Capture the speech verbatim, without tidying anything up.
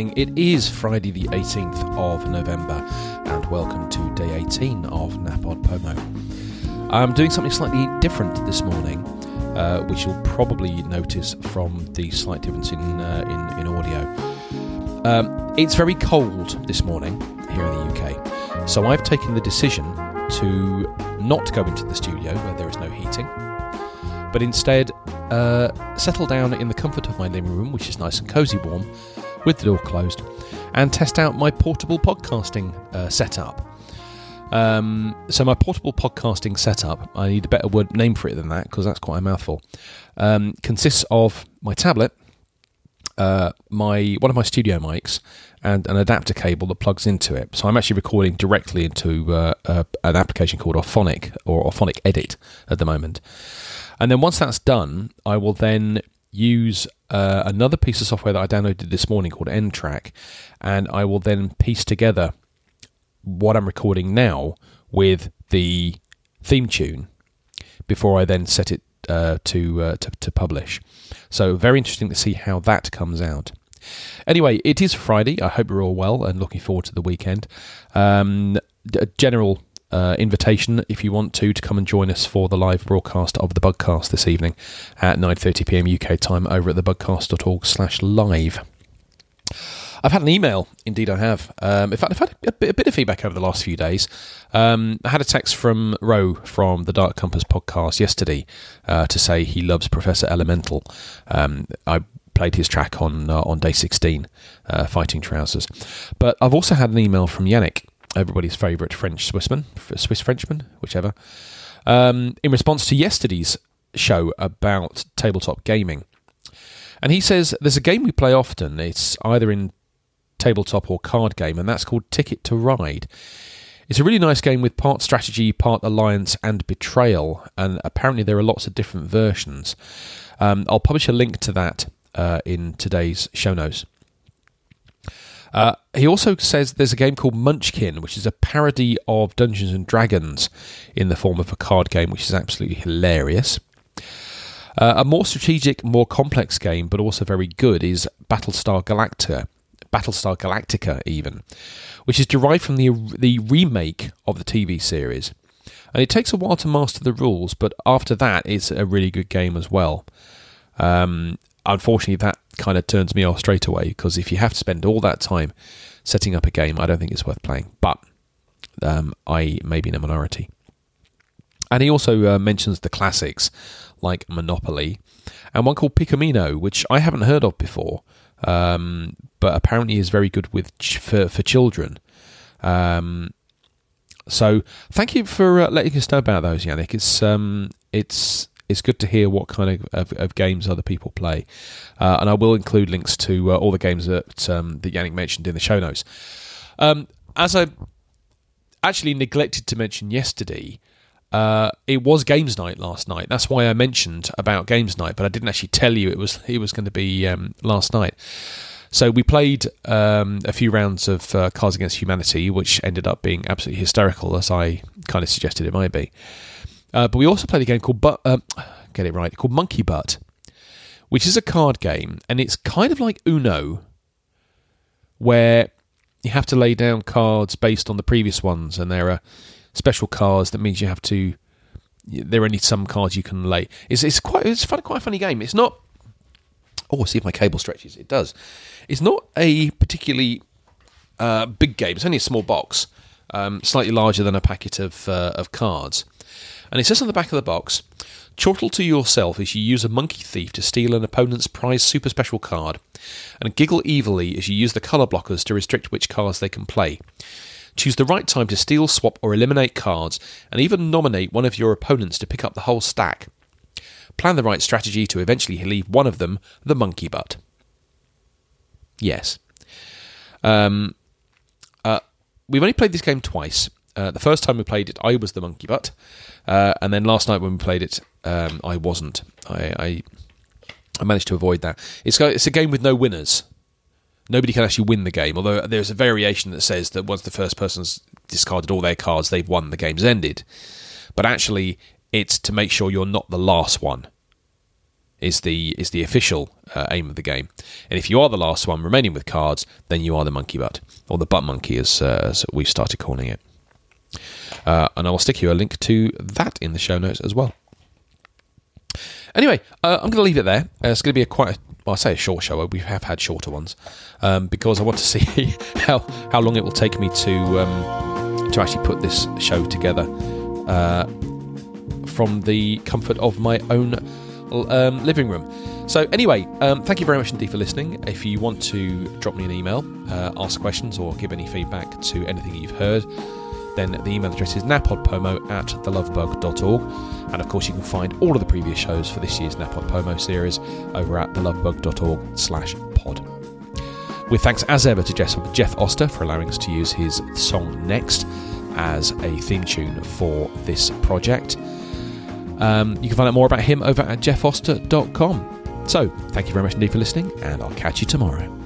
morning. It is Friday the eighteenth of November, and welcome to day eighteen of Napod Pomo. I'm doing something slightly different this morning, uh, which you'll probably notice from the slight difference in uh, in, in audio. Um, it's very cold this morning here in the U K, so I've taken the decision to not go into the studio where there is no heating, but instead uh, settle down in the comfort of my living room, which is nice and cosy warm, with the door closed, and test out my portable podcasting uh, setup. Um, so my portable podcasting setup, I need a better word name for it than that, because that's quite a mouthful, um, consists of my tablet, uh, my one of my studio mics, and an adapter cable that plugs into it. So I'm actually recording directly into uh, uh, an application called Auphonic, or Auphonic Edit at the moment. And then once that's done, I will then use uh, another piece of software that I downloaded this morning called N-Track, and I will then piece together what I'm recording now with the theme tune before I then set it uh, to, uh, to to publish. So very interesting to see how that comes out. Anyway, it is Friday. I hope you're all well and looking forward to the weekend. Um, a general uh, invitation, if you want to, to come and join us for the live broadcast of the Bugcast this evening at nine thirty p m U K time over at thebugcast.org slash live. I've had an email, indeed I have. Um, in fact, I've had a bit, a bit of feedback over the last few days. Um, I had a text from Ro from the Dark Compass podcast yesterday uh, to say he loves Professor Elemental. Um, I played his track on uh, on day sixteen, uh, Fighting Trousers. But I've also had an email from Yannick, everybody's favourite French Swissman, Swiss Frenchman, whichever, um, in response to yesterday's show about tabletop gaming. And he says, there's a game we play often, it's either in tabletop or card game, and that's called Ticket to Ride. It's a really nice game with part strategy, part alliance, and betrayal, and apparently there are lots of different versions. Um, I'll publish a link to that uh, in today's show notes. Uh, he also says there's a game called Munchkin, which is a parody of Dungeons and Dragons in the form of a card game, which is absolutely hilarious. Uh, a more strategic, more complex game, but also very good, is Battlestar Galactica. Battlestar Galactica, even, which is derived from the the remake of the T V series. And it takes a while to master the rules, but after that, it's a really good game as well. Um, unfortunately, that kind of turns me off straight away, because if you have to spend all that time setting up a game, I don't think it's worth playing. But um, I may be in a minority. And he also uh, mentions the classics, like Monopoly, and one called Picamino, which I haven't heard of before, um, but apparently is very good with ch- for, for children. Um, so thank you for uh, letting us know about those, Yannick. It's um, it's it's good to hear what kind of, of, of games other people play, uh, and I will include links to uh, all the games that um, that Yannick mentioned in the show notes. Um, as I actually neglected to mention yesterday, Uh, it was Games Night last night. That's why I mentioned about Games Night, but I didn't actually tell you it was it was going to be um, last night. So we played um, a few rounds of uh, Cards Against Humanity, which ended up being absolutely hysterical, as I kind of suggested it might be. Uh, but we also played a game called but uh, get it right, called Monkey Butt, which is a card game, and it's kind of like Uno, where you have to lay down cards based on the previous ones, and there are special cards that means you have to. There are only some cards you can lay. It's it's quite it's fun, quite a funny game. It's not. Oh, see if my cable stretches. It does. It's not a particularly uh, big game. It's only a small box, um, slightly larger than a packet of uh, of cards. And it says on the back of the box, chortle to yourself as you use a monkey thief to steal an opponent's prized super special card, and giggle evilly as you use the colour blockers to restrict which cards they can play. Choose the right time to steal, swap, or eliminate cards, and even nominate one of your opponents to pick up the whole stack. Plan the right strategy to eventually leave one of them the monkey butt. Yes. Um, uh, we've only played this game twice. Uh, the first time we played it, I was the monkey butt, uh, and then last night when we played it, um, I wasn't. I, I I managed to avoid that. It's it's a game with no winners. Nobody can actually win the game, although there's a variation that says that once the first person's discarded all their cards, they've won, the game's ended. But actually, it's to make sure you're not the last one. is the is the official uh, aim of the game. And if you are the last one remaining with cards, then you are the monkey butt, or the butt monkey, as, uh, as we've started calling it. Uh, and I will stick you a link to that in the show notes as well. Anyway, uh, I'm going to leave it there. Uh, it's going to be a quite, a, well, I say a short show. We have had shorter ones um, because I want to see how how long it will take me to um, to actually put this show together uh, from the comfort of my own um, living room. So anyway, um, thank you very much indeed for listening. If you want to drop me an email, uh, ask questions or give any feedback to anything that you've heard, then the email address is napodpomo at thelovebug dot org. And of course you can find all of the previous shows for this year's Napod Pomo series over at thelovebug.org slash pod. With thanks as ever to Jeff, Jeff Oster for allowing us to use his song Next as a theme tune for this project. Um, you can find out more about him over at jeff oster dot com. So, thank you very much indeed for listening, and I'll catch you tomorrow.